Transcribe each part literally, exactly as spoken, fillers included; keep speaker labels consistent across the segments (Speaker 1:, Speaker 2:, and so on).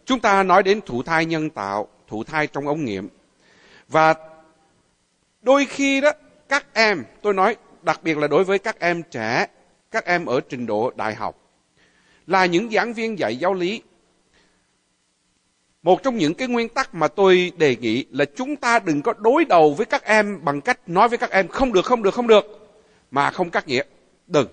Speaker 1: chúng ta nói đến thụ thai nhân tạo, thụ thai trong ống nghiệm. Và đôi khi đó, các em, tôi nói đặc biệt là đối với các em trẻ, các em ở trình độ đại học, là những giảng viên dạy giáo lý. Một trong những cái nguyên tắc mà tôi đề nghị là chúng ta đừng có đối đầu với các em bằng cách nói với các em không được, không được, không được, mà không cắt nghĩa. Đừng.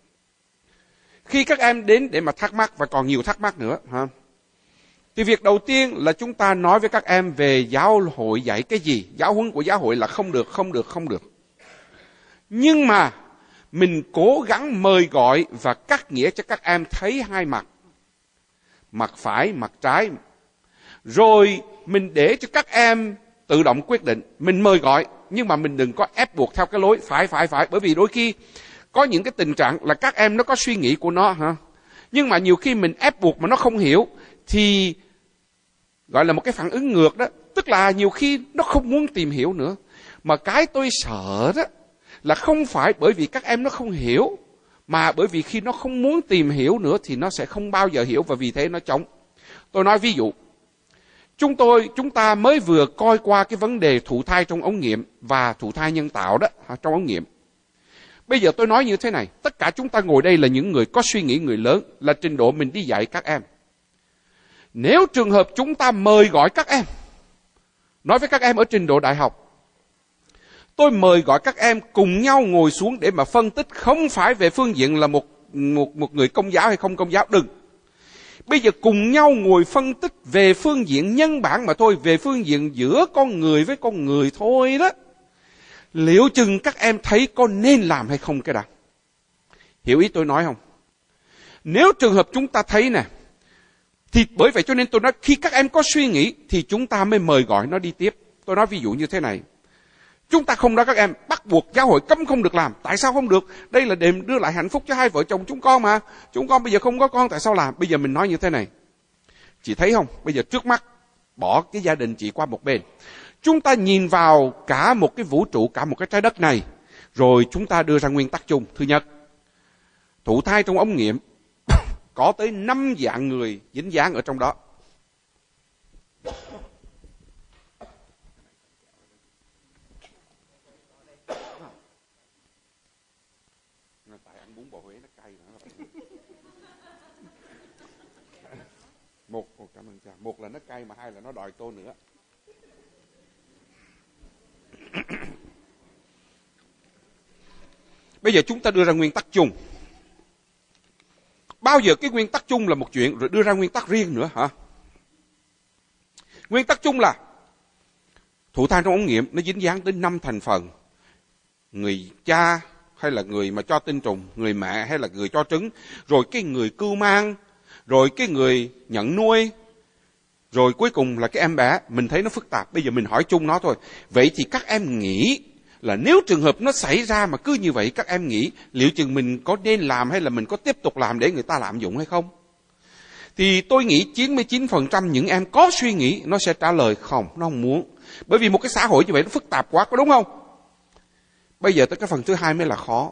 Speaker 1: Khi các em đến để mà thắc mắc, và còn nhiều thắc mắc nữa, ha, thì việc đầu tiên là chúng ta nói với các em về giáo hội dạy cái gì. Giáo huấn của giáo hội là không được, không được, không được. Nhưng mà mình cố gắng mời gọi và cắt nghĩa cho các em thấy hai mặt. Mặt phải, mặt trái. Rồi mình để cho các em tự động quyết định. Mình mời gọi, nhưng mà mình đừng có ép buộc theo cái lối phải, phải, phải. Bởi vì đôi khi có những cái tình trạng là các em nó có suy nghĩ của nó, hả? Nhưng mà nhiều khi mình ép buộc mà nó không hiểu, thì gọi là một cái phản ứng ngược đó. Tức là nhiều khi nó không muốn tìm hiểu nữa. Mà cái tôi sợ đó là không phải bởi vì các em nó không hiểu, mà bởi vì khi nó không muốn tìm hiểu nữa thì nó sẽ không bao giờ hiểu, và vì thế nó chống. Tôi nói ví dụ, chúng tôi chúng ta mới vừa coi qua cái vấn đề thụ thai trong ống nghiệm và thụ thai nhân tạo đó, trong ống nghiệm. Bây giờ tôi nói như thế này, tất cả chúng ta ngồi đây là những người có suy nghĩ, người lớn, là trình độ mình đi dạy các em. Nếu trường hợp chúng ta mời gọi các em, nói với các em ở trình độ đại học, tôi mời gọi các em cùng nhau ngồi xuống để mà phân tích, không phải về phương diện là một, một, một người công giáo hay không công giáo, đừng. Bây giờ cùng nhau ngồi phân tích về phương diện nhân bản mà thôi, về phương diện giữa con người với con người thôi đó. Liệu chừng các em thấy có nên làm hay không cái đó? Hiểu ý tôi nói không? Nếu trường hợp chúng ta thấy nè, thì bởi vậy cho nên tôi nói khi các em có suy nghĩ thì chúng ta mới mời gọi nó đi tiếp. Tôi nói ví dụ như thế này. Chúng ta không nói các em bắt buộc giáo hội cấm không được làm. Tại sao không được? Đây là để đưa lại hạnh phúc cho hai vợ chồng chúng con mà. Chúng con bây giờ không có con, tại sao làm? Bây giờ mình nói như thế này. Chị thấy không? Bây giờ trước mắt bỏ cái gia đình chị qua một bên. Chúng ta nhìn vào cả một cái vũ trụ, cả một cái trái đất này. Rồi chúng ta đưa ra nguyên tắc chung. Thứ nhất, thụ thai trong ống nghiệm có tới năm dạng người dính dáng ở trong đó. Tại ăn bún bò Huế nó cay nữa. Một, một, cảm ơn cha. Một là nó cay mà hai là nó đòi tô nữa. Bây giờ chúng ta đưa ra nguyên tắc chung. Bao giờ cái nguyên tắc chung là một chuyện, rồi đưa ra nguyên tắc riêng nữa hả? Nguyên tắc chung là thụ thai trong ống nghiệm nó dính dáng tới năm thành phần. Người cha hay là người mà cho tinh trùng, người mẹ hay là người cho trứng, rồi cái người cưu mang, rồi cái người nhận nuôi, rồi cuối cùng là cái em bé. Mình thấy nó phức tạp, bây giờ mình hỏi chung nó thôi. Vậy thì các em nghĩ là nếu trường hợp nó xảy ra mà cứ như vậy, các em nghĩ liệu chừng mình có nên làm hay là mình có tiếp tục làm để người ta lạm dụng hay không? Thì tôi nghĩ chín mươi chín phần trăm những em có suy nghĩ nó sẽ trả lời không, nó không muốn. Bởi vì một cái xã hội như vậy nó phức tạp quá, có đúng không? Bây giờ tới cái phần thứ hai mới là khó.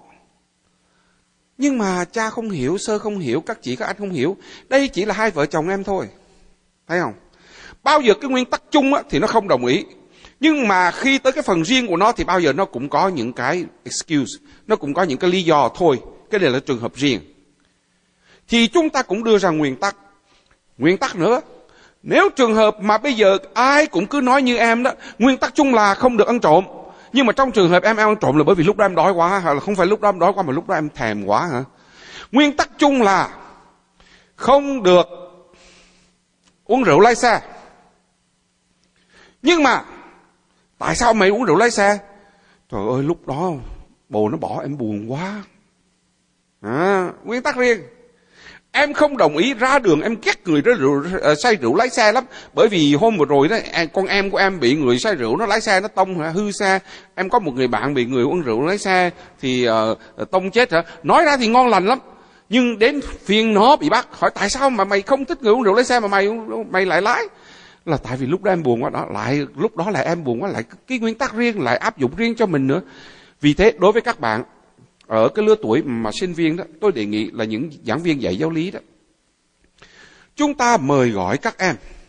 Speaker 1: Nhưng mà cha không hiểu, sơ không hiểu, các chị các anh không hiểu. Đây chỉ là hai vợ chồng em thôi. Thấy không? Bao giờ cái nguyên tắc chung á, thì nó không đồng ý. Nhưng mà khi tới cái phần riêng của nó thì bao giờ nó cũng có những cái excuse, nó cũng có những cái lý do thôi. Cái này là trường hợp riêng. Thì chúng ta cũng đưa ra nguyên tắc. Nguyên tắc nữa, nếu trường hợp mà bây giờ ai cũng cứ nói như em đó, nguyên tắc chung là không được ăn trộm. Nhưng mà trong trường hợp em ăn trộm là bởi vì lúc đó em đói quá, hay là không phải lúc đó em đói quá mà lúc đó em thèm quá hả? Nguyên tắc chung là không được uống rượu lái xe. Nhưng mà tại sao mày uống rượu lái xe? Trời ơi, lúc đó bồ nó bỏ em buồn quá. À, nguyên tắc riêng. Em không đồng ý ra đường em ghét người đó rượu, say rượu lái xe lắm. Bởi vì hôm vừa rồi đó, con em của em bị người say rượu nó lái xe nó tông hả, hư xe. Em có một người bạn bị người uống rượu lái xe thì uh, tông chết hả. Nói ra thì ngon lành lắm. Nhưng đến phiên nó bị bắt, hỏi tại sao mà mày không thích người uống rượu lái xe mà mày mày lại lái? Là tại vì lúc đó em buồn quá đó, lại lúc đó là em buồn quá, lại cái nguyên tắc riêng lại áp dụng riêng cho mình nữa. Vì thế đối với các bạn ở cái lứa tuổi mà sinh viên đó, tôi đề nghị là những giảng viên dạy giáo lý đó, chúng ta mời gọi các em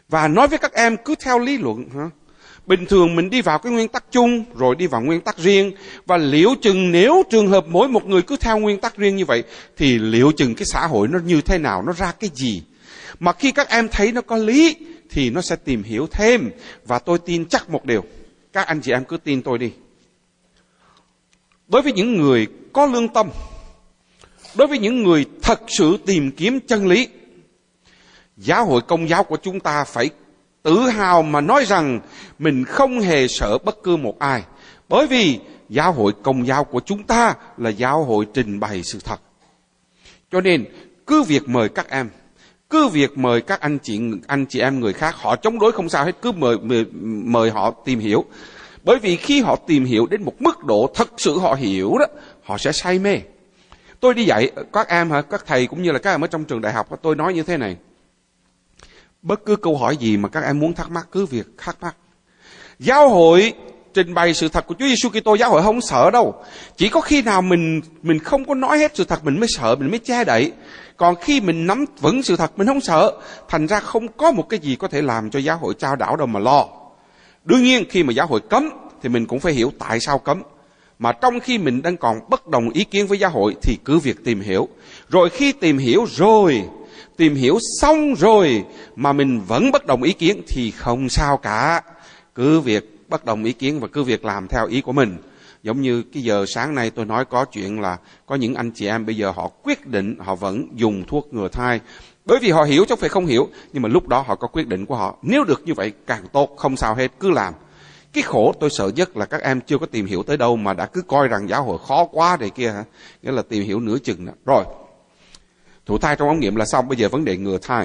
Speaker 1: Và nói với các em cứ theo lý luận. Hả? Bình thường mình đi vào cái nguyên tắc chung, rồi đi vào nguyên tắc riêng. Và liệu chừng nếu trường hợp mỗi một người cứ theo nguyên tắc riêng như vậy, thì liệu chừng cái xã hội nó như thế nào, nó ra cái gì. Mà khi các em thấy nó có lý, thì nó sẽ tìm hiểu thêm. Và tôi tin chắc một điều, các anh chị em cứ tin tôi đi. Đối với những người có lương tâm, đối với những người thật sự tìm kiếm chân lý, giáo hội Công giáo của chúng ta phải tự hào mà nói rằng mình không hề sợ bất cứ một ai. Bởi vì giáo hội Công giáo của chúng ta là giáo hội trình bày sự thật. Cho nên cứ việc mời các em, cứ việc mời các anh chị anh chị em người khác, họ chống đối không sao hết, cứ mời, mời, mời họ tìm hiểu. Bởi vì khi họ tìm hiểu đến một mức độ thật sự họ hiểu đó, họ sẽ say mê. Tôi đi dạy các em, hả, các thầy cũng như là các em ở trong trường đại học, tôi nói như thế này. Bất cứ câu hỏi gì mà các em muốn thắc mắc, cứ việc thắc mắc. Giáo hội trình bày sự thật của Chúa Giêsu Kitô, giáo hội không sợ đâu. Chỉ có khi nào mình mình không có nói hết sự thật mình mới sợ, mình mới che đậy. Còn khi mình nắm vững sự thật mình không sợ. Thành ra không có một cái gì có thể làm cho giáo hội chao đảo đâu mà lo. Đương nhiên khi mà giáo hội cấm thì mình cũng phải hiểu tại sao cấm. Mà trong khi mình đang còn bất đồng ý kiến với giáo hội thì cứ việc tìm hiểu. Rồi khi tìm hiểu rồi, tìm hiểu xong rồi mà mình vẫn bất đồng ý kiến thì không sao cả. Cứ việc bất đồng ý kiến và cứ việc làm theo ý của mình. Giống như cái giờ sáng nay tôi nói có chuyện là có những anh chị em bây giờ họ quyết định họ vẫn dùng thuốc ngừa thai. Bởi vì họ hiểu chứ không phải không hiểu. Nhưng mà lúc đó họ có quyết định của họ. Nếu được như vậy càng tốt, không sao hết, cứ làm. Cái khổ tôi sợ nhất là các em chưa có tìm hiểu tới đâu mà đã cứ coi rằng giáo hội khó quá này kia hả. Nghĩa là tìm hiểu nửa chừng đó. Rồi, thụ thai trong ống nghiệm là xong, bây giờ vấn đề ngừa thai.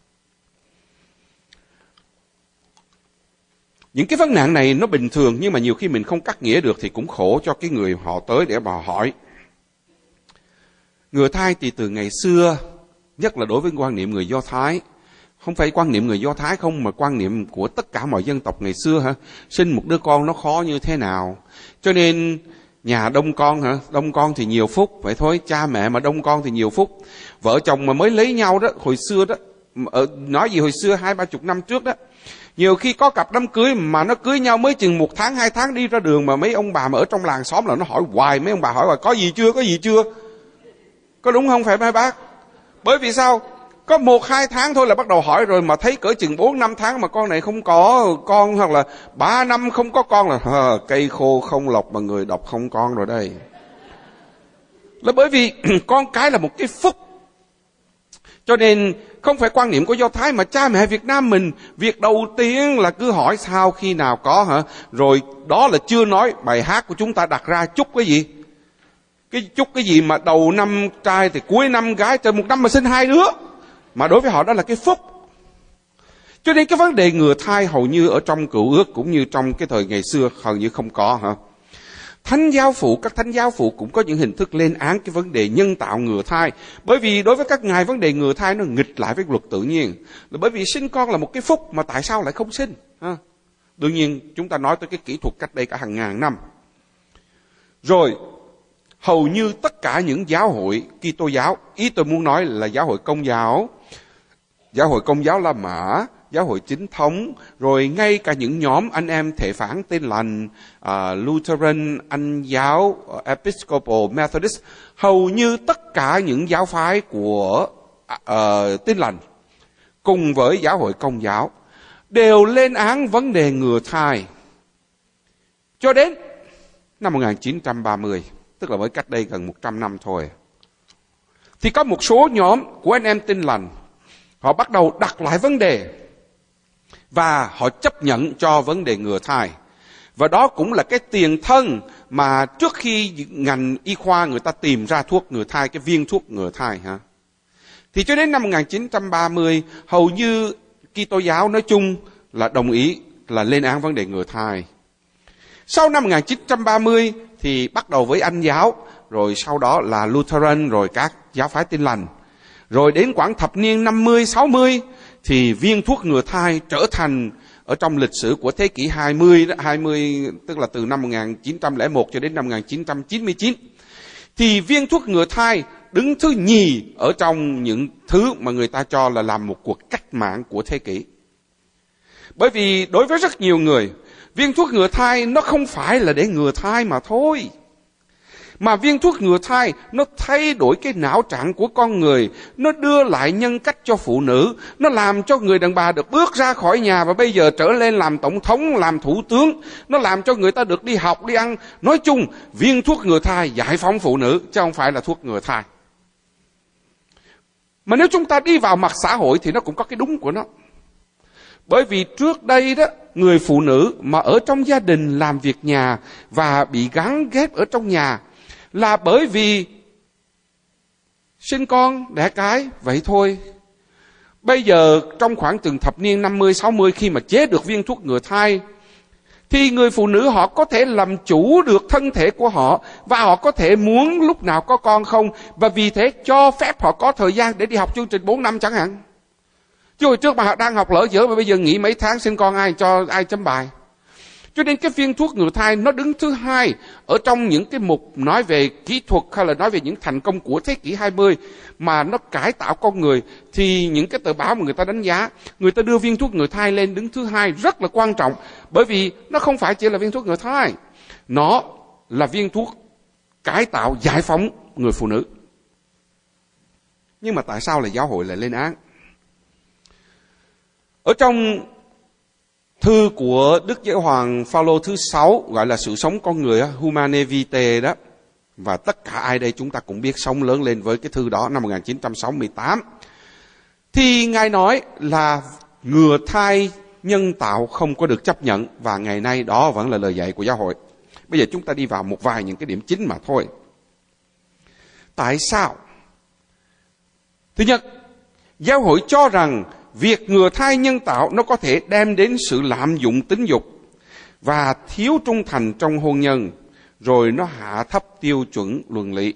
Speaker 1: Những cái vấn nạn này nó bình thường, nhưng mà nhiều khi mình không cắt nghĩa được thì cũng khổ cho cái người họ tới để mà hỏi. Ngừa thai thì từ ngày xưa, nhất là đối với quan niệm người Do Thái, không phải quan niệm người Do Thái không, mà quan niệm của tất cả mọi dân tộc ngày xưa hả, sinh một đứa con nó khó như thế nào. Cho nên nhà đông con hả, đông con thì nhiều phúc, vậy thôi, cha mẹ mà đông con thì nhiều phúc. Vợ chồng mà mới lấy nhau đó, hồi xưa đó, ở, nói gì hồi xưa hai ba chục năm trước đó, nhiều khi có cặp đám cưới mà nó cưới nhau mới chừng một tháng hai tháng đi ra đường mà mấy ông bà mà ở trong làng xóm là nó hỏi hoài, mấy ông bà hỏi hoài có gì chưa, có gì chưa. Có đúng không phải mấy bác? Bởi vì sao? Có một hai tháng thôi là bắt đầu hỏi rồi, mà thấy cỡ chừng bốn năm tháng mà con này không có con, hoặc là ba năm không có con là à, cây khô không lọc mà người đọc không con rồi đây. Là bởi vì con cái là một cái phúc. Cho nên không phải quan niệm của Do Thái mà cha mẹ Việt Nam mình, việc đầu tiên là cứ hỏi sao khi nào có hả. Rồi đó là chưa nói bài hát của chúng ta đặt ra chúc cái gì. Cái chúc cái gì mà đầu năm trai thì cuối năm gái, trên một năm mà sinh hai đứa. Mà đối với họ đó là cái phúc. Cho nên cái vấn đề ngừa thai hầu như ở trong Cựu Ước cũng như trong cái thời ngày xưa hầu như không có hả. Thánh giáo phụ, các thánh giáo phụ cũng có những hình thức lên án cái vấn đề nhân tạo ngừa thai. Bởi vì đối với các ngài vấn đề ngừa thai nó nghịch lại với luật tự nhiên. Là bởi vì sinh con là một cái phúc mà tại sao lại không sinh? Ha? Đương nhiên chúng ta nói tới cái kỹ thuật cách đây cả hàng ngàn năm. Rồi, hầu như tất cả những giáo hội Kitô giáo, ý tôi muốn nói là giáo hội Công giáo, giáo hội Công giáo La Mã, giáo hội Chính thống, rồi ngay cả những nhóm anh em thể phán Tin Lành, uh, Lutheran, Anh giáo, uh, Episcopal, Methodist, hầu như tất cả những giáo phái của uh, Tin Lành cùng với giáo hội Công giáo đều lên án vấn đề ngừa thai cho đến năm một nghìn chín trăm ba mươi, tức là mới cách đây gần một trăm năm thôi. Thì có một số nhóm của anh em Tin Lành, họ bắt đầu đặt lại vấn đề và họ chấp nhận cho vấn đề ngừa thai. Và đó cũng là cái tiền thân mà trước khi ngành y khoa người ta tìm ra thuốc ngừa thai, cái viên thuốc ngừa thai ha. Thì cho đến năm một nghìn chín trăm ba mươi, hầu như Kitô giáo nói chung là đồng ý là lên án vấn đề ngừa thai. Sau năm một nghìn chín trăm ba mươi thì bắt đầu với Anh giáo, rồi sau đó là Lutheran, rồi các giáo phái Tin Lành. Rồi đến khoảng thập niên năm mươi, sáu mươi thì viên thuốc ngừa thai trở thành ở trong lịch sử của thế kỷ hai mươi, hai mươi tức là từ năm một nghìn chín trăm lẻ một cho đến năm một nghìn chín trăm chín mươi chín. Thì viên thuốc ngừa thai đứng thứ nhì ở trong những thứ mà người ta cho là làm một cuộc cách mạng của thế kỷ. Bởi vì đối với rất nhiều người, viên thuốc ngừa thai nó không phải là để ngừa thai mà thôi. Mà viên thuốc ngừa thai nó thay đổi cái não trạng của con người, nó đưa lại nhân cách cho phụ nữ, nó làm cho người đàn bà được bước ra khỏi nhà và bây giờ trở lên làm tổng thống, làm thủ tướng, nó làm cho người ta được đi học, đi ăn. Nói chung, viên thuốc ngừa thai giải phóng phụ nữ, chứ không phải là thuốc ngừa thai. Mà nếu chúng ta đi vào mặt xã hội thì nó cũng có cái đúng của nó. Bởi vì trước đây đó, người phụ nữ mà ở trong gia đình làm việc nhà và bị gắn ghép ở trong nhà là bởi vì sinh con, đẻ cái, vậy thôi. Bây giờ trong khoảng từng thập niên năm mươi, sáu mươi khi mà chế được viên thuốc ngừa thai, thì người phụ nữ họ có thể làm chủ được thân thể của họ và họ có thể muốn lúc nào có con không, và vì thế cho phép họ có thời gian để đi học chương trình bốn năm chẳng hạn. Chứ hồi trước mà họ đang học lỡ dở mà bây giờ nghỉ mấy tháng sinh con ai cho ai chấm bài. Cho nên cái viên thuốc ngừa thai nó đứng thứ hai ở trong những cái mục nói về kỹ thuật hay là nói về những thành công của thế kỷ hai mươi mà nó cải tạo con người, thì những cái tờ báo mà người ta đánh giá, người ta đưa viên thuốc ngừa thai lên đứng thứ hai rất là quan trọng. Bởi vì nó không phải chỉ là viên thuốc ngừa thai, nó là viên thuốc cải tạo giải phóng người phụ nữ. Nhưng mà tại sao là giáo hội lại lên án? Ở trong thư của Đức Giáo hoàng Phaolô thứ sáu gọi là sự sống con người, Humanae Vitae đó, và tất cả ai đây chúng ta cũng biết sống lớn lên với cái thư đó năm một nghìn chín trăm sáu mươi tám, thì Ngài nói là ngừa thai nhân tạo không có được chấp nhận, và ngày nay đó vẫn là lời dạy của giáo hội. Bây giờ chúng ta đi vào một vài những cái điểm chính mà thôi. Tại sao? Thứ nhất, giáo hội cho rằng việc ngừa thai nhân tạo nó có thể đem đến sự lạm dụng tính dục và thiếu trung thành trong hôn nhân, rồi nó hạ thấp tiêu chuẩn luân lý.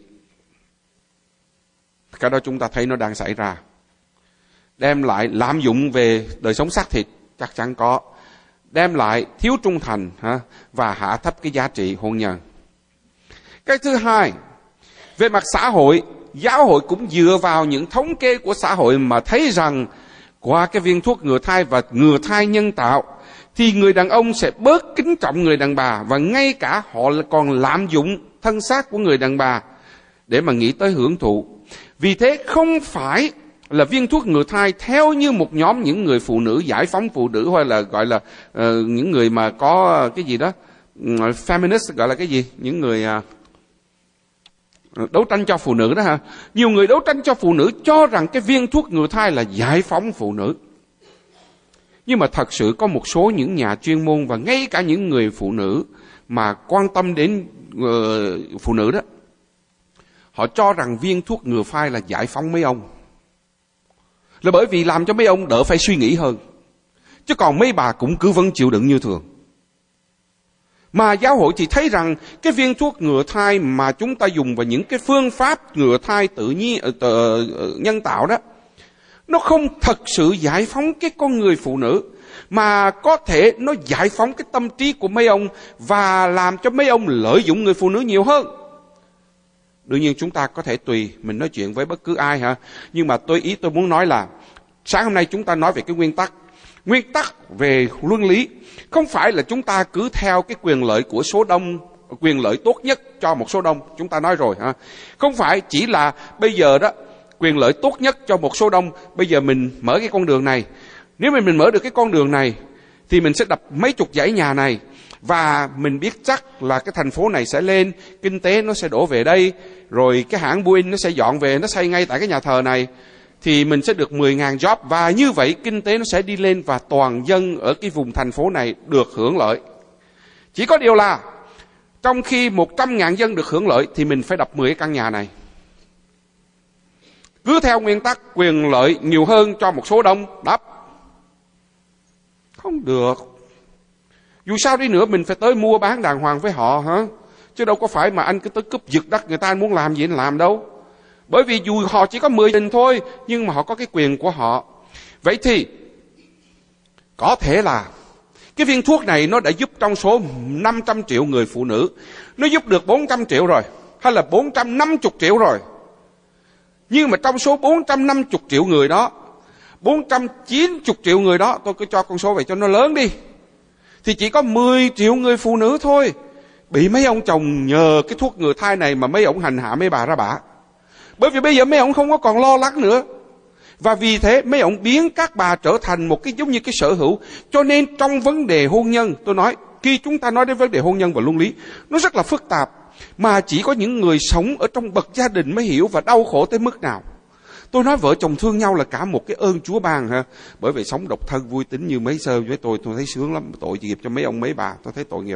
Speaker 1: Cái đó chúng ta thấy nó đang xảy ra. Đem lại lạm dụng về đời sống xác thịt, chắc chắn có. Đem lại thiếu trung thành ha, và hạ thấp cái giá trị hôn nhân. Cái thứ hai, về mặt xã hội, giáo hội cũng dựa vào những thống kê của xã hội mà thấy rằng qua cái viên thuốc ngừa thai và ngừa thai nhân tạo thì người đàn ông sẽ bớt kính trọng người đàn bà, và ngay cả họ còn lạm dụng thân xác của người đàn bà để mà nghĩ tới hưởng thụ. Vì thế không phải là viên thuốc ngừa thai theo như một nhóm những người phụ nữ giải phóng phụ nữ, hay là gọi là uh, những người mà có cái gì đó uh, feminist, gọi là cái gì, những người uh, đấu tranh cho phụ nữ đó ha. Nhiều người đấu tranh cho phụ nữ cho rằng cái viên thuốc ngừa thai là giải phóng phụ nữ. Nhưng mà thật sự có một số những nhà chuyên môn và ngay cả những người phụ nữ mà quan tâm đến uh, phụ nữ đó, họ cho rằng viên thuốc ngừa thai là giải phóng mấy ông. Là bởi vì làm cho mấy ông đỡ phải suy nghĩ hơn. Chứ còn mấy bà cũng cứ vẫn chịu đựng như thường. Mà giáo hội thì thấy rằng cái viên thuốc ngừa thai mà chúng ta dùng và những cái phương pháp ngừa thai tự nhiên, tự, nhân tạo đó, nó không thật sự giải phóng cái con người phụ nữ, mà có thể nó giải phóng cái tâm trí của mấy ông và làm cho mấy ông lợi dụng người phụ nữ nhiều hơn. Đương nhiên chúng ta có thể tùy mình nói chuyện với bất cứ ai hả. Nhưng mà tôi ý tôi muốn nói là sáng hôm nay chúng ta nói về cái nguyên tắc. Nguyên tắc về luân lý không phải là chúng ta cứ theo cái quyền lợi của số đông, quyền lợi tốt nhất cho một số đông. Chúng ta nói rồi hả. Không phải chỉ là bây giờ đó quyền lợi tốt nhất cho một số đông. Bây giờ mình mở cái con đường này. Nếu mà mình mở được cái con đường này thì mình sẽ đập mấy chục dãy nhà này. Và mình biết chắc là cái thành phố này sẽ lên, kinh tế nó sẽ đổ về đây, rồi cái hãng Boeing nó sẽ dọn về, nó xây ngay tại cái nhà thờ này, thì mình sẽ được mười nghìn job, và như vậy kinh tế nó sẽ đi lên và toàn dân ở cái vùng thành phố này được hưởng lợi. Chỉ có điều là trong khi một trăm nghìn dân được hưởng lợi thì mình phải đập mười cái căn nhà này. Cứ theo nguyên tắc quyền lợi nhiều hơn cho một số đông, đập. Không được. Dù sao đi nữa mình phải tới mua bán đàng hoàng với họ hả? Chứ đâu có phải mà anh cứ tới cướp giật đất người ta, anh muốn làm gì anh làm đâu. Bởi vì dù họ chỉ có mười đình thôi, nhưng mà họ có cái quyền của họ. Vậy thì có thể là cái viên thuốc này nó đã giúp trong số năm trăm triệu người phụ nữ, nó giúp được bốn trăm triệu rồi, hay là bốn trăm năm mươi triệu rồi. Nhưng mà trong số bốn trăm năm mươi triệu người đó, bốn trăm chín mươi triệu người đó, tôi cứ cho con số vậy cho nó lớn đi, thì chỉ có mười triệu người phụ nữ thôi bị mấy ông chồng nhờ cái thuốc ngừa thai này mà mấy ông hành hạ mấy bà ra bả. Bởi vì bây giờ mấy ông không có còn lo lắng nữa. Và vì thế mấy ông biến các bà trở thành một cái giống như cái sở hữu. Cho nên trong vấn đề hôn nhân, tôi nói, khi chúng ta nói đến vấn đề hôn nhân và luân lý, nó rất là phức tạp. Mà chỉ có những người sống ở trong bậc gia đình mới hiểu và đau khổ tới mức nào. Tôi nói vợ chồng thương nhau là cả một cái ơn Chúa ban ha. Bởi vậy sống độc thân vui tính như mấy sơ với tôi, tôi thấy sướng lắm. Tội nghiệp cho mấy ông mấy bà, tôi thấy tội nghiệp.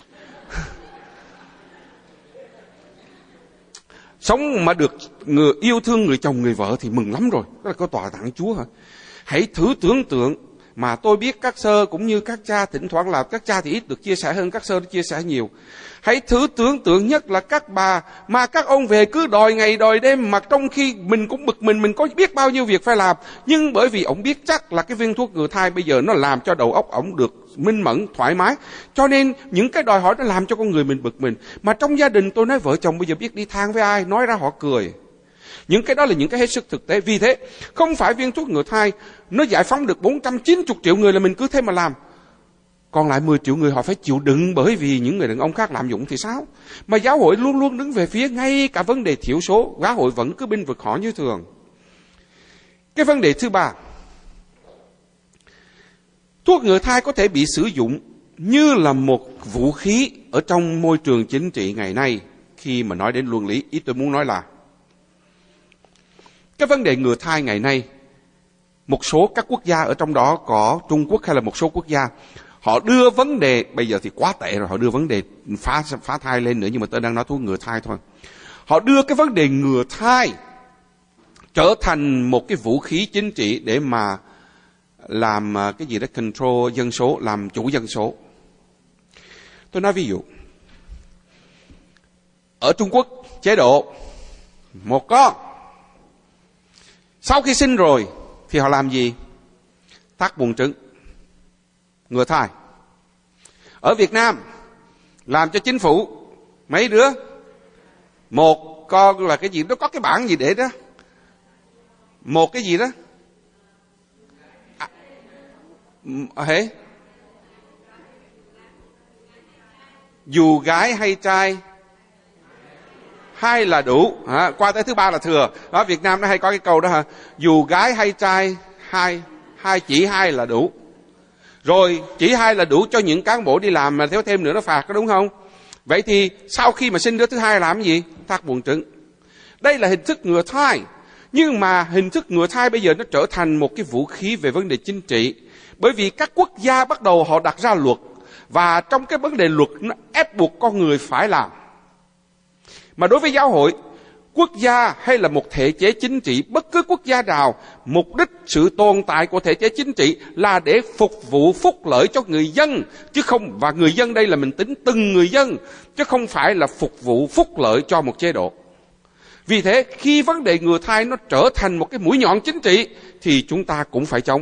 Speaker 1: Sống mà được người yêu thương người chồng người vợ thì mừng lắm rồi. Đó là có tòa tặng Chúa hả? Hãy thử tưởng tượng, mà tôi biết các sơ cũng như các cha thỉnh thoảng là các cha thì ít được chia sẻ hơn các sơ, nó chia sẻ nhiều. Hãy thử tưởng tượng nhất là các bà mà các ông về cứ đòi ngày đòi đêm, mà trong khi mình cũng bực mình, mình có biết bao nhiêu việc phải làm. Nhưng bởi vì ông biết chắc là cái viên thuốc ngừa thai bây giờ nó làm cho đầu óc ông được minh mẫn, thoải mái. Cho nên những cái đòi hỏi nó làm cho con người mình bực mình. Mà trong gia đình tôi nói vợ chồng bây giờ biết đi than với ai, nói ra họ cười. Những cái đó là những cái hết sức thực tế. Vì thế, không phải viên thuốc ngừa thai nó giải phóng được bốn trăm chín mươi triệu người là mình cứ thế mà làm. Còn lại mười triệu người họ phải chịu đựng bởi vì những người đàn ông khác lạm dụng thì sao? Mà giáo hội luôn luôn đứng về phía ngay cả vấn đề thiểu số, giáo hội vẫn cứ bênh vực họ như thường. Cái vấn đề thứ ba, thuốc ngừa thai có thể bị sử dụng như là một vũ khí ở trong môi trường chính trị ngày nay. Khi mà nói đến luân lý, ý tôi muốn nói là cái vấn đề ngừa thai ngày nay, một số các quốc gia ở trong đó có Trung Quốc hay là một số quốc gia, họ đưa vấn đề, bây giờ thì quá tệ rồi, họ đưa vấn đề phá, phá thai lên nữa, nhưng mà tôi đang nói thuốc ngừa thai thôi. Họ đưa cái vấn đề ngừa thai trở thành một cái vũ khí chính trị để mà làm cái gì đó, control dân số, làm chủ dân số. Tôi nói ví dụ, ở Trung Quốc, chế độ một con, sau khi sinh rồi thì họ làm gì? Thắt buồng trứng, ngừa thai. Ở Việt Nam làm cho chính phủ mấy đứa, một con là cái gì đó, có cái bảng gì để đó, một cái gì đó à, hế dù gái hay trai hai là đủ, à, qua tới thứ ba là thừa. Đó, Việt Nam nó hay có cái câu đó hả? Dù gái hay trai hai, hai chỉ hai là đủ. Rồi chỉ hai là đủ cho những cán bộ đi làm, mà thiếu thêm nữa nó phạt, có đúng không? Vậy thì sau khi mà sinh đứa thứ hai làm cái gì? Thắt buồng trứng. Đây là hình thức ngừa thai. Nhưng mà hình thức ngừa thai bây giờ nó trở thành một cái vũ khí về vấn đề chính trị. Bởi vì các quốc gia bắt đầu họ đặt ra luật, và trong cái vấn đề luật nó ép buộc con người phải làm. Mà đối với giáo hội, quốc gia hay là một thể chế chính trị, bất cứ quốc gia nào, mục đích sự tồn tại của thể chế chính trị là để phục vụ phúc lợi cho người dân, chứ không, và người dân đây là mình tính từng người dân, chứ không phải là phục vụ phúc lợi cho một chế độ. Vì thế, khi vấn đề ngừa thai nó trở thành một cái mũi nhọn chính trị, thì chúng ta cũng phải chống.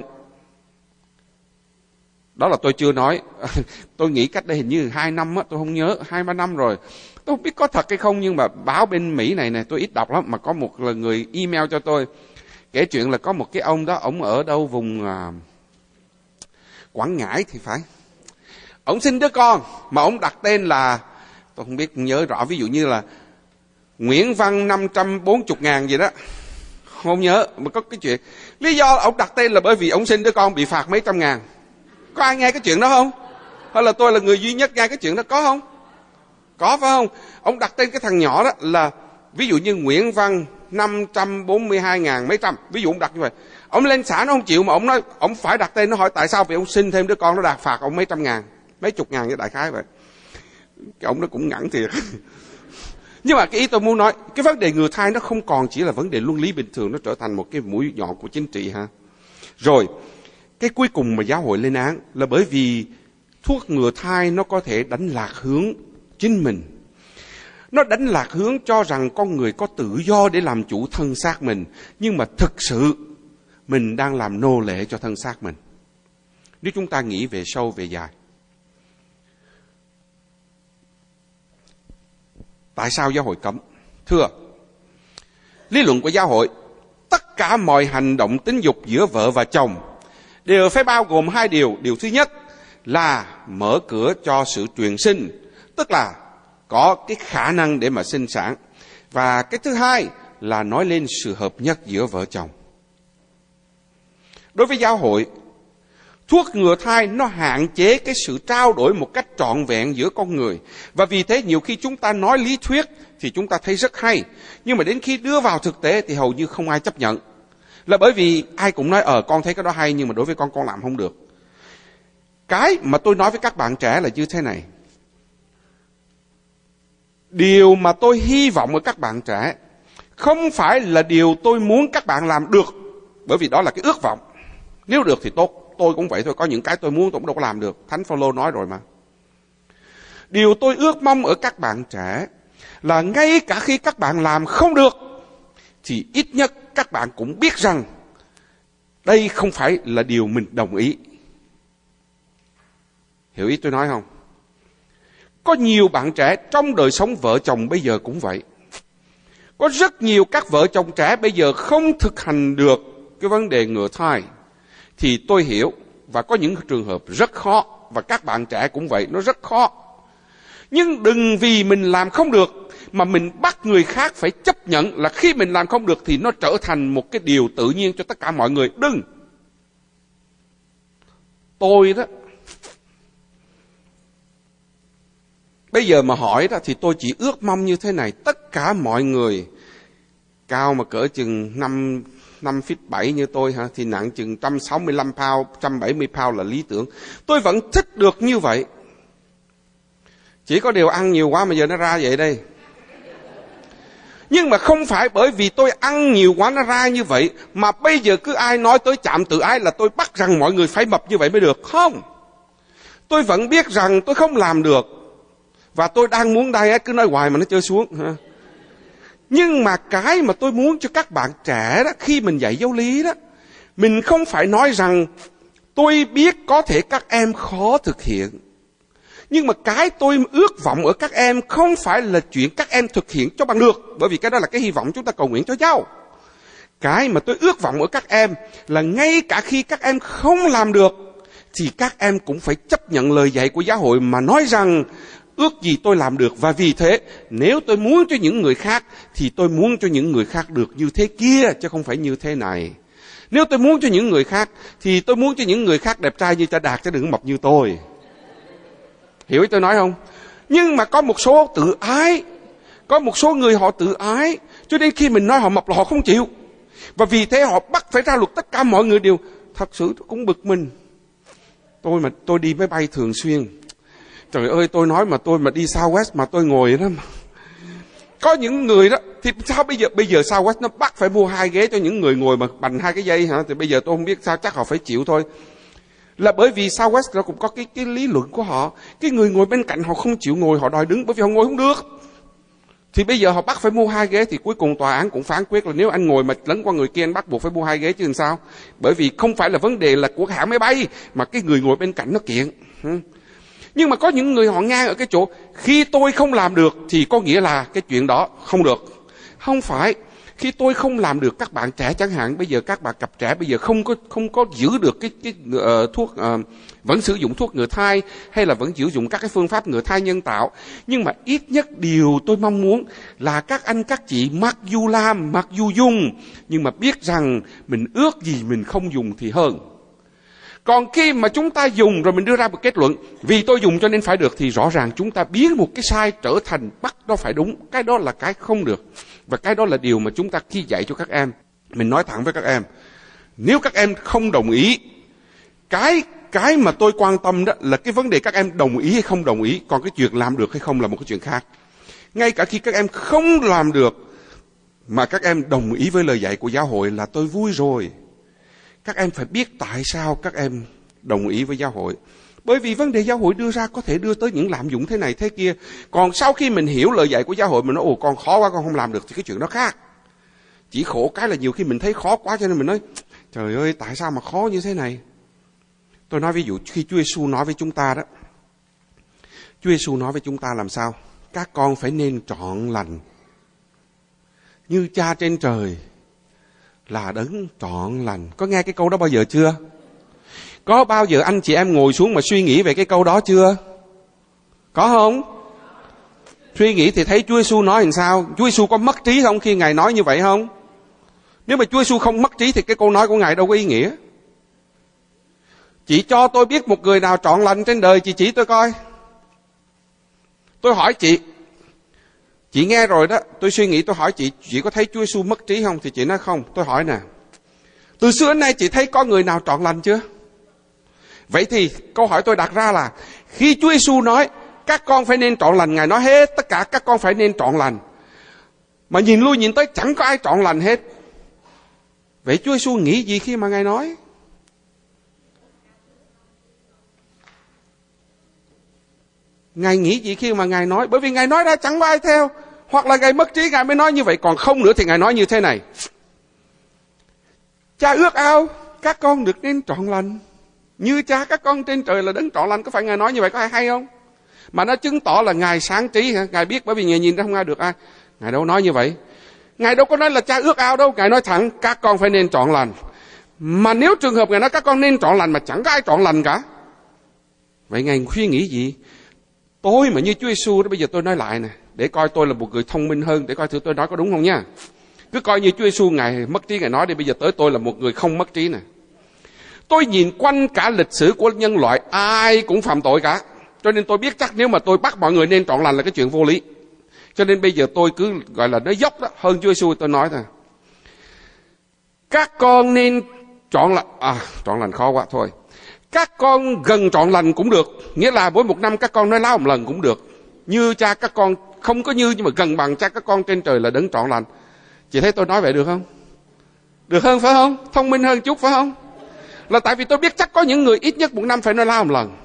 Speaker 1: Đó là tôi chưa nói. Tôi nghĩ cách đây hình như hai năm, á, tôi không nhớ, hai ba năm rồi. Tôi không biết có thật hay không, nhưng mà báo bên Mỹ này nè, tôi ít đọc lắm, mà có một là người email cho tôi kể chuyện là có một cái ông đó, ông ở đâu vùng à, Quảng Ngãi thì phải. Ông sinh đứa con mà ông đặt tên là, tôi không biết nhớ rõ, ví dụ như là Nguyễn Văn năm trăm bốn mươi ngàn gì đó, không nhớ, mà có cái chuyện. Lý do ông đặt tên là bởi vì ông sinh đứa con bị phạt mấy trăm ngàn. Có ai nghe cái chuyện đó không? Hay là tôi là người duy nhất nghe cái chuyện đó, có không? Có phải không? Ông đặt tên cái thằng nhỏ đó là ví dụ như Nguyễn Văn năm trăm bốn mươi hai ngàn mấy trăm, ví dụ ông đặt như vậy. Ông lên xã nó không chịu, mà ông nói ông phải đặt tên, nó hỏi tại sao? Vì ông sinh thêm đứa con nó đạt phạt ông mấy trăm ngàn, mấy chục ngàn với đại khái vậy. Cái ông nó cũng ngẳng thiệt. Nhưng mà cái ý tôi muốn nói, cái vấn đề ngừa thai nó không còn chỉ là vấn đề luân lý bình thường, nó trở thành một cái mũi nhọn của chính trị ha. Rồi, cái cuối cùng mà giáo hội lên án là bởi vì thuốc ngừa thai nó có thể đánh lạc hướng chính mình. Nó đánh lạc hướng cho rằng con người có tự do để làm chủ thân xác mình, nhưng mà thực sự mình đang làm nô lệ cho thân xác mình. Nếu chúng ta nghĩ về sâu về dài, tại sao giáo hội cấm? Thưa, lý luận của giáo hội, tất cả mọi hành động tính dục giữa vợ và chồng đều phải bao gồm hai điều. Điều thứ nhất là mở cửa cho sự truyền sinh, tức là có cái khả năng để mà sinh sản. Và cái thứ hai là nói lên sự hợp nhất giữa vợ chồng. Đối với giáo hội, thuốc ngừa thai nó hạn chế cái sự trao đổi một cách trọn vẹn giữa con người. Và vì thế nhiều khi chúng ta nói lý thuyết thì chúng ta thấy rất hay, nhưng mà đến khi đưa vào thực tế thì hầu như không ai chấp nhận. Là bởi vì ai cũng nói ờ con thấy cái đó hay, nhưng mà đối với con con làm không được. Cái mà tôi nói với các bạn trẻ là như thế này. Điều mà tôi hy vọng ở các bạn trẻ không phải là điều tôi muốn các bạn làm được, bởi vì đó là cái ước vọng. Nếu được thì tốt, tôi cũng vậy thôi, có những cái tôi muốn tôi cũng đâu có làm được. Thánh Phaolô nói rồi mà. Điều tôi ước mong ở các bạn trẻ là ngay cả khi các bạn làm không được, thì ít nhất các bạn cũng biết rằng đây không phải là điều mình đồng ý. Hiểu ý tôi nói không? Có nhiều bạn trẻ trong đời sống vợ chồng bây giờ cũng vậy. Có rất nhiều các vợ chồng trẻ bây giờ không thực hành được cái vấn đề ngừa thai. Thì tôi hiểu, và có những trường hợp rất khó, và các bạn trẻ cũng vậy, nó rất khó. Nhưng đừng vì mình làm không được mà mình bắt người khác phải chấp nhận là khi mình làm không được thì nó trở thành một cái điều tự nhiên cho tất cả mọi người. Đừng. Tôi đó, bây giờ mà hỏi đó thì tôi chỉ ước mong như thế này. Tất cả mọi người cao mà cỡ chừng năm năm feet bảy như tôi hả, thì nặng chừng một trăm sáu mươi lăm pound, một trăm bảy mươi pound là lý tưởng. Tôi vẫn thích được như vậy. Chỉ có điều ăn nhiều quá mà giờ nó ra vậy đây. Nhưng mà không phải bởi vì tôi ăn nhiều quá nó ra như vậy, mà bây giờ cứ ai nói tới chạm tự ái là tôi bắt rằng mọi người phải mập như vậy mới được. Không. Tôi vẫn biết rằng tôi không làm được. Và tôi đang muốn diet, cứ nói hoài mà nó chơi xuống. Nhưng mà cái mà tôi muốn cho các bạn trẻ đó, khi mình dạy giáo lý đó, mình không phải nói rằng tôi biết có thể các em khó thực hiện. Nhưng mà cái tôi ước vọng ở các em không phải là chuyện các em thực hiện cho bằng được, bởi vì cái đó là cái hy vọng chúng ta cầu nguyện cho nhau. Cái mà tôi ước vọng ở các em là ngay cả khi các em không làm được, thì các em cũng phải chấp nhận lời dạy của giáo hội mà nói rằng ước gì tôi làm được. Và vì thế, nếu tôi muốn cho những người khác, thì tôi muốn cho những người khác được như thế kia, chứ không phải như thế này. Nếu tôi muốn cho những người khác, thì tôi muốn cho những người khác đẹp trai như cha Đạt, chứ đừng mập như tôi. Hiểu ý tôi nói không? Nhưng mà có một số tự ái, có một số người họ tự ái, cho nên khi mình nói họ mập là họ không chịu. Và vì thế họ bắt phải ra luật tất cả mọi người đều. Thật sự tôi cũng bực mình. Tôi mà tôi đi máy bay thường xuyên, trời ơi, tôi nói mà tôi mà đi Southwest mà tôi ngồi đó mà. Có những người đó, thì sao bây giờ bây giờ Southwest nó bắt phải mua hai ghế cho những người ngồi mà bành hai cái dây hả? Thì bây giờ tôi không biết sao, chắc họ phải chịu thôi. Là bởi vì Southwest nó cũng có cái, cái lý luận của họ. Cái người ngồi bên cạnh họ không chịu ngồi, họ đòi đứng bởi vì họ ngồi không được. Thì bây giờ họ bắt phải mua hai ghế, thì cuối cùng tòa án cũng phán quyết là nếu anh ngồi mà lấn qua người kia, anh bắt buộc phải mua hai ghế chứ làm sao. Bởi vì không phải là vấn đề là của hãng máy bay, mà cái người ngồi bên cạnh nó kiện. Nhưng mà có những người họ ngang ở cái chỗ khi tôi không làm được thì có nghĩa là cái chuyện đó không được. Không phải. Khi tôi không làm được, các bạn trẻ chẳng hạn, bây giờ các bạn cặp trẻ bây giờ không có không có giữ được cái cái uh, thuốc uh, vẫn sử dụng thuốc ngừa thai, hay là vẫn sử dụng các cái phương pháp ngừa thai nhân tạo. Nhưng mà ít nhất điều tôi mong muốn là các anh các chị mặc dù làm, mặc dù dùng, nhưng mà biết rằng mình ước gì mình không dùng thì hơn. Còn khi mà chúng ta dùng rồi mình đưa ra một kết luận vì tôi dùng cho nên phải được, thì rõ ràng chúng ta biến một cái sai trở thành bắt nó phải đúng. Cái đó là cái không được. Và cái đó là điều mà chúng ta khi dạy cho các em, mình nói thẳng với các em. Nếu các em không đồng ý, cái cái mà tôi quan tâm đó là cái vấn đề các em đồng ý hay không đồng ý. Còn cái chuyện làm được hay không là một cái chuyện khác. Ngay cả khi các em không làm được mà các em đồng ý với lời dạy của giáo hội là tôi vui rồi. Các em phải biết tại sao các em đồng ý với giáo hội. Bởi vì vấn đề giáo hội đưa ra có thể đưa tới những lạm dụng thế này thế kia. Còn sau khi mình hiểu lời dạy của giáo hội, mình nói ồ con khó quá, con không làm được, thì cái chuyện đó khác. Chỉ khổ cái là nhiều khi mình thấy khó quá cho nên mình nói trời ơi, tại sao mà khó như thế này. Tôi nói ví dụ khi Chúa Giêsu nói với chúng ta đó, Chúa Giêsu nói với chúng ta làm sao? Các con phải nên trọn lành như Cha trên trời là đấng trọn lành. Có nghe cái câu đó bao giờ chưa? Có bao giờ anh chị em ngồi xuống mà suy nghĩ về cái câu đó chưa? Có không? Suy nghĩ thì thấy Chúa Giêsu nói làm sao? Chúa Giêsu có mất trí không khi Ngài nói như vậy không? Nếu mà Chúa Giêsu không mất trí thì cái câu nói của Ngài đâu có ý nghĩa. Chị cho tôi biết một người nào trọn lành trên đời, chị chỉ tôi coi. Tôi hỏi chị, chị nghe rồi đó, tôi suy nghĩ tôi hỏi chị, chị có thấy Chúa Giêsu mất trí không? Thì chị nói không. Tôi hỏi nè, từ xưa đến nay chị thấy có người nào trọn lành chưa? Vậy thì câu hỏi tôi đặt ra là, khi Chúa Giêsu nói các con phải nên trọn lành, Ngài nói hết tất cả các con phải nên trọn lành, mà nhìn lui nhìn tới chẳng có ai trọn lành hết. Vậy Chúa Giêsu nghĩ gì khi mà Ngài nói? Ngài nghĩ gì khi mà Ngài nói? Bởi vì Ngài nói ra chẳng có ai theo, hoặc là Ngài mất trí Ngài mới nói như vậy. Còn không nữa thì Ngài nói như thế này: Cha ước ao các con được nên trọn lành như Cha các con trên trời là đấng trọn lành. Có phải Ngài nói như vậy có ai hay không? Mà nó chứng tỏ là Ngài sáng trí hả? Ngài biết, bởi vì Ngài nhìn ra không ai được ai. Ngài đâu nói như vậy. Ngài đâu có nói là Cha ước ao đâu. Ngài nói thẳng các con phải nên trọn lành. Mà nếu trường hợp Ngài nói các con nên trọn lành mà chẳng có ai trọn lành cả, vậy Ngài suy nghĩ gì? Tôi mà như Chúa Giêsu đó, bây giờ tôi nói lại nè, để coi tôi là một người thông minh hơn, để coi thử tôi nói có đúng không nha. Cứ coi như Chúa Giêsu Ngài mất trí Ngài nói đi, bây giờ tới tôi là một người không mất trí nè. Tôi nhìn quanh cả lịch sử của nhân loại, ai cũng phạm tội cả. Cho nên tôi biết chắc nếu mà tôi bắt mọi người nên trọn lành là cái chuyện vô lý. Cho nên bây giờ tôi cứ gọi là nói dốc đó, hơn Chúa Giêsu tôi nói thôi. Các con nên trọn lành, à trọn lành khó quá thôi. Các con gần trọn lành cũng được, nghĩa là mỗi một năm các con nói láo một lần cũng được. Như Cha các con, không có như nhưng mà gần bằng Cha các con trên trời là đấng trọn lành. Chị thấy tôi nói vậy được không? Được hơn phải không? Thông minh hơn chút phải không? Là tại vì tôi biết chắc có những người ít nhất một năm phải nói láo một lần.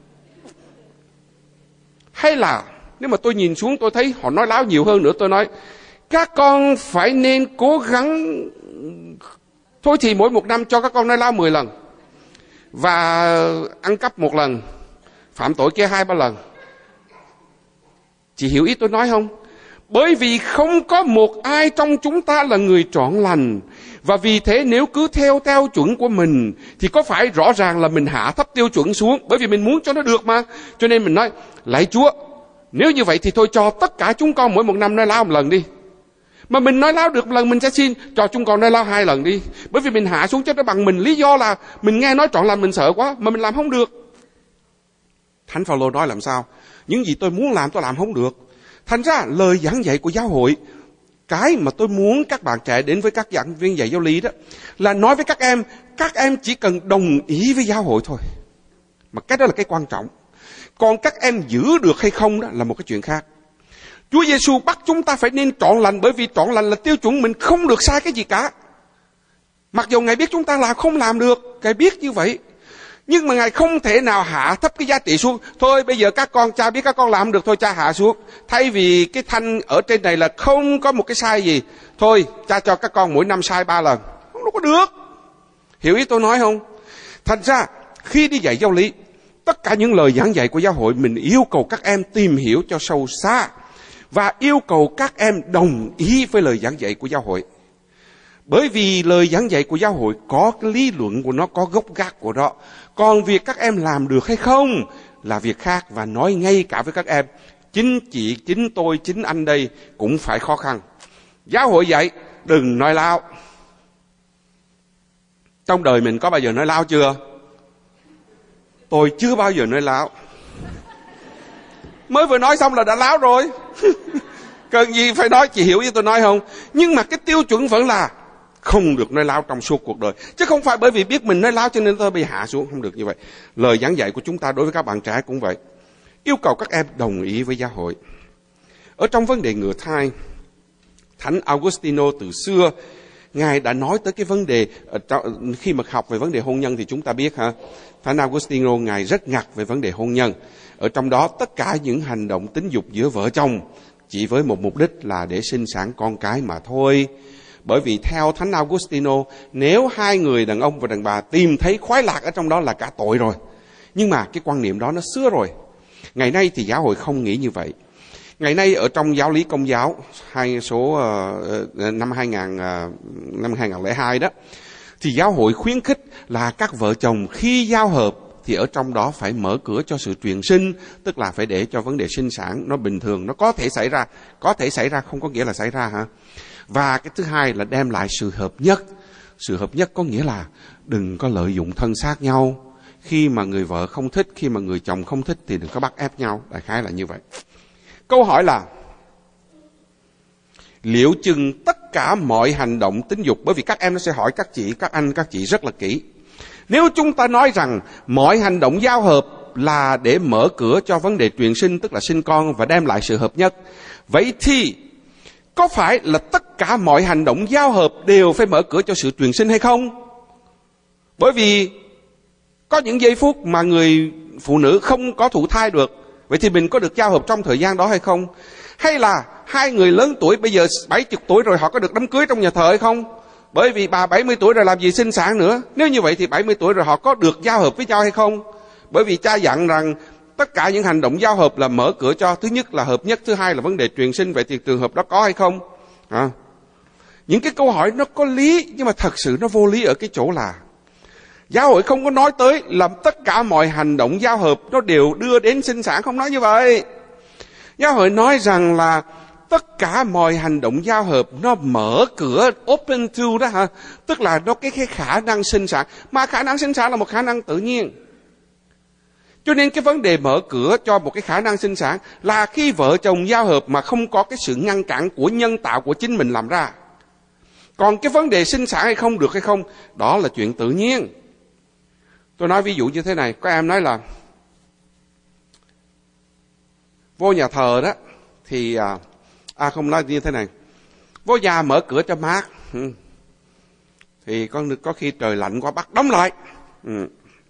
Speaker 1: Hay là nếu mà tôi nhìn xuống tôi thấy họ nói láo nhiều hơn nữa, tôi nói các con phải nên cố gắng, thôi thì mỗi một năm cho các con nói láo mười lần, và ăn cắp một lần, phạm tội kia hai ba lần. Chị hiểu ý tôi nói không? Bởi vì không có một ai trong chúng ta là người trọn lành. Và vì thế nếu cứ theo theo chuẩn của mình thì có phải rõ ràng là mình hạ thấp tiêu chuẩn xuống, bởi vì mình muốn cho nó được mà. Cho nên mình nói lạy Chúa, nếu như vậy thì thôi cho tất cả chúng con mỗi một năm nói láo một lần đi. Mà mình nói láo được một lần mình sẽ xin cho chúng con nói láo hai lần đi. Bởi vì mình hạ xuống cho nó bằng mình. Lý do là mình nghe nói trọn lành mình sợ quá, mà mình làm không được. Thánh Phaolô nói làm sao? Những gì tôi muốn làm tôi làm không được. Thành ra lời giảng dạy của giáo hội, cái mà tôi muốn các bạn trẻ đến với các giảng viên dạy giáo lý đó, là nói với các em, các em chỉ cần đồng ý với giáo hội thôi. Mà cái đó là cái quan trọng. Còn các em giữ được hay không đó là một cái chuyện khác. Chúa Giêsu bắt chúng ta phải nên trọn lành, bởi vì trọn lành là tiêu chuẩn mình không được sai cái gì cả. Mặc dù Ngài biết chúng ta là không làm được, Ngài biết như vậy, nhưng mà Ngài không thể nào hạ thấp cái giá trị xuống. Thôi bây giờ các con, Cha biết các con làm được, thôi Cha hạ xuống. Thay vì cái thanh ở trên này là không có một cái sai gì, thôi Cha cho các con mỗi năm sai ba lần. Không có được. Hiểu ý tôi nói không? Thành ra khi đi dạy giáo lý, tất cả những lời giảng dạy của giáo hội mình yêu cầu các em tìm hiểu cho sâu xa, và yêu cầu các em đồng ý với lời giảng dạy của giáo hội. Bởi vì lời giảng dạy của giáo hội có cái lý luận của nó, có gốc gác của nó. Còn việc các em làm được hay không là việc khác. Và nói ngay cả với các em, chính chị, chính tôi, chính anh đây cũng phải khó khăn. Giáo hội dạy đừng nói láo. Trong đời mình có bao giờ nói láo chưa? Tôi chưa bao giờ nói láo. Mới vừa nói xong là đã láo rồi. Cần gì phải nói, chị hiểu ý tôi nói không? Nhưng mà cái tiêu chuẩn vẫn là không được nói láo trong suốt cuộc đời. Chứ không phải bởi vì biết mình nói láo cho nên tôi bị hạ xuống, không được như vậy. Lời giảng dạy của chúng ta đối với các bạn trẻ cũng vậy. Yêu cầu các em đồng ý với giáo hội. Ở trong vấn đề ngựa thai, Thánh Augustino từ xưa, Ngài đã nói tới cái vấn đề, khi mà học về vấn đề hôn nhân thì chúng ta biết ha, Thánh Augustino Ngài rất ngặt về vấn đề hôn nhân. Ở trong đó tất cả những hành động tính dục giữa vợ chồng chỉ với một mục đích là để sinh sản con cái mà thôi. Bởi vì theo Thánh Augustino, nếu hai người đàn ông và đàn bà tìm thấy khoái lạc ở trong đó là cả tội rồi. Nhưng mà cái quan niệm đó nó xưa rồi. Ngày nay thì giáo hội không nghĩ như vậy. Ngày nay ở trong giáo lý Công giáo hai số uh, năm hai nghìn uh, năm hai nghìn lẻ hai đó, thì giáo hội khuyến khích là các vợ chồng khi giao hợp thì ở trong đó phải mở cửa cho sự truyền sinh, tức là phải để cho vấn đề sinh sản nó bình thường, nó có thể xảy ra, có thể xảy ra không có nghĩa là xảy ra hả? Và cái thứ hai là đem lại sự hợp nhất. Sự hợp nhất có nghĩa là đừng có lợi dụng thân xác nhau. Khi mà người vợ không thích, khi mà người chồng không thích thì đừng có bắt ép nhau. Đại khái là như vậy. Câu hỏi là liệu chừng tất cả mọi hành động tính dục, bởi vì các em nó sẽ hỏi các chị, các anh, các chị rất là kỹ. Nếu chúng ta nói rằng mọi hành động giao hợp là để mở cửa cho vấn đề truyền sinh, tức là sinh con và đem lại sự hợp nhất, vậy thì có phải là tất cả mọi hành động giao hợp đều phải mở cửa cho sự truyền sinh hay không? Bởi vì có những giây phút mà người phụ nữ không có thụ thai được, vậy thì mình có được giao hợp trong thời gian đó hay không? Hay là hai người lớn tuổi bây giờ bảy mươi tuổi rồi họ có được đám cưới trong nhà thờ hay không? Bởi vì bà bảy mươi tuổi rồi làm gì sinh sản nữa. Nếu như vậy thì bảy mươi tuổi rồi họ có được giao hợp với nhau hay không? Bởi vì cha dặn rằng tất cả những hành động giao hợp là mở cửa cho, thứ nhất là hợp nhất, thứ hai là vấn đề truyền sinh. Vậy thì trường hợp đó có hay không? À, những cái câu hỏi nó có lý, nhưng mà thật sự nó vô lý ở cái chỗ là giáo hội không có nói tới là tất cả mọi hành động giao hợp nó đều đưa đến sinh sản, không nói như vậy. Giáo hội nói rằng là tất cả mọi hành động giao hợp nó mở cửa, open to đó hả? Tức là nó cái, cái khả năng sinh sản. Mà khả năng sinh sản là một khả năng tự nhiên. Cho nên cái vấn đề mở cửa cho một cái khả năng sinh sản là khi vợ chồng giao hợp mà không có cái sự ngăn cản của nhân tạo của chính mình làm ra. Còn cái vấn đề sinh sản hay không được hay không, đó là chuyện tự nhiên. Tôi nói ví dụ như thế này, có em nói là vô nhà thờ đó thì à, à không nói như thế này, vô nhà mở cửa cho mát, ừ. Thì có có khi trời lạnh quá bắt đóng lại, ừ.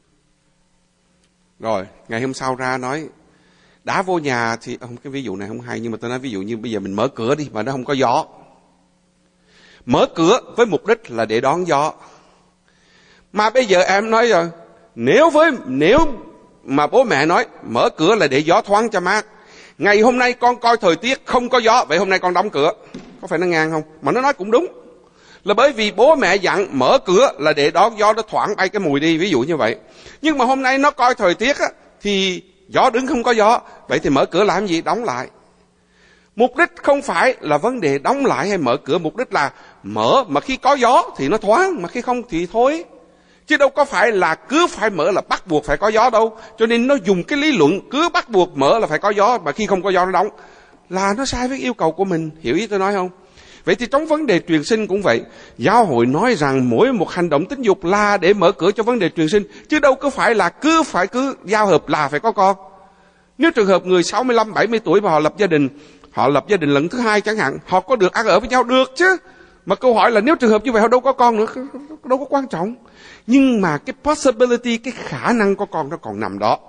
Speaker 1: Rồi ngày hôm sau ra nói đã vô nhà thì không, cái ví dụ này không hay, nhưng mà tôi nói ví dụ như bây giờ mình mở cửa đi mà nó không có gió. Mở cửa với mục đích là để đón gió. Mà bây giờ em nói rồi, nếu với nếu mà bố mẹ nói mở cửa là để gió thoáng cho mát, ngày hôm nay con coi thời tiết không có gió, vậy hôm nay con đóng cửa, có phải nó ngang không? Mà nó nói cũng đúng, là bởi vì bố mẹ dặn mở cửa là để đón gió nó thoảng bay cái mùi đi, ví dụ như vậy. Nhưng mà hôm nay nó coi thời tiết á, thì gió đứng không có gió, vậy thì mở cửa làm gì? Đóng lại. Mục đích không phải là vấn đề đóng lại hay mở cửa, mục đích là mở mà khi có gió thì nó thoáng, mà khi không thì thôi. Chứ đâu có phải là cứ phải mở là bắt buộc phải có gió đâu. Cho nên nó dùng cái lý luận cứ bắt buộc mở là phải có gió, mà khi không có gió nó đóng, là nó sai với yêu cầu của mình. Hiểu ý tôi nói không? Vậy thì trong vấn đề truyền sinh cũng vậy. Giáo hội nói rằng mỗi một hành động tính dục là để mở cửa cho vấn đề truyền sinh, chứ đâu có phải là cứ phải cứ giao hợp là phải có con. Nếu trường hợp người sáu mươi lăm, bảy mươi tuổi mà họ lập gia đình, họ lập gia đình lần thứ hai chẳng hạn, họ có được ăn ở với nhau được chứ. Mà câu hỏi là nếu trường hợp như vậy họ đâu có con nữa, đâu có quan trọng. Nhưng mà cái possibility, cái khả năng có con nó còn nằm đó.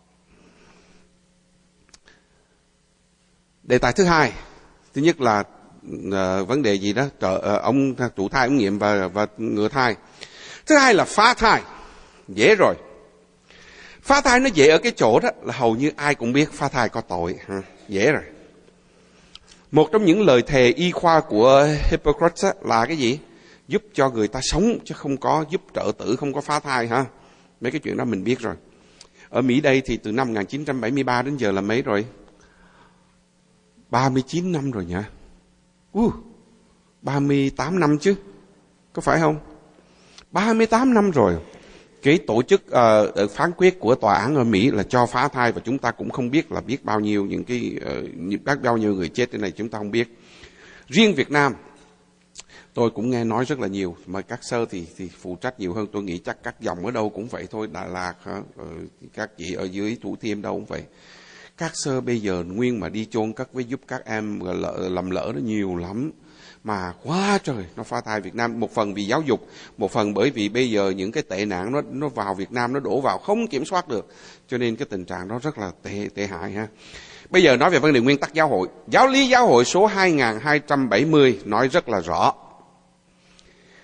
Speaker 1: Đề tài thứ hai, thứ nhất là uh, vấn đề gì đó, trợ, uh, ông chủ thai, ống nghiệm và, và ngừa thai. Thứ hai là phá thai. Dễ rồi. Phá thai nó dễ ở cái chỗ đó là hầu như ai cũng biết phá thai có tội. Ha? Dễ rồi. Một trong những lời thề y khoa của Hippocrates là cái gì? Giúp cho người ta sống, chứ không có giúp trợ tử, không có phá thai ha. Mấy cái chuyện đó mình biết rồi. Ở Mỹ đây thì từ năm một nghìn chín trăm bảy mươi ba đến giờ là mấy rồi? ba mươi chín năm rồi nhỉ? Uh, ba mươi tám năm chứ. Có phải không? ba mươi tám năm rồi. Cái tổ chức uh, phán quyết của tòa án ở Mỹ là cho phá thai, và chúng ta cũng không biết là biết bao nhiêu những cái uh, bao nhiêu người chết trên này chúng ta không biết. Riêng Việt Nam tôi cũng nghe nói rất là nhiều, mà các sơ thì thì phụ trách nhiều hơn. Tôi nghĩ chắc các dòng ở đâu cũng vậy thôi, Đà Lạt hả? Các chị ở dưới Thủ Thiêm đâu cũng vậy. Các sơ bây giờ nguyên mà đi chôn cất với giúp các em lỡ, lầm lỡ nó nhiều lắm. Mà quá trời, nó phá thai Việt Nam. Một phần vì giáo dục, một phần bởi vì bây giờ những cái tệ nạn nó nó vào Việt Nam, nó đổ vào không kiểm soát được. Cho nên cái tình trạng đó rất là tệ, tệ hại ha. Bây giờ nói về vấn đề nguyên tắc giáo hội. Giáo lý giáo hội số hai nghìn hai trăm bảy mươi nói rất là rõ.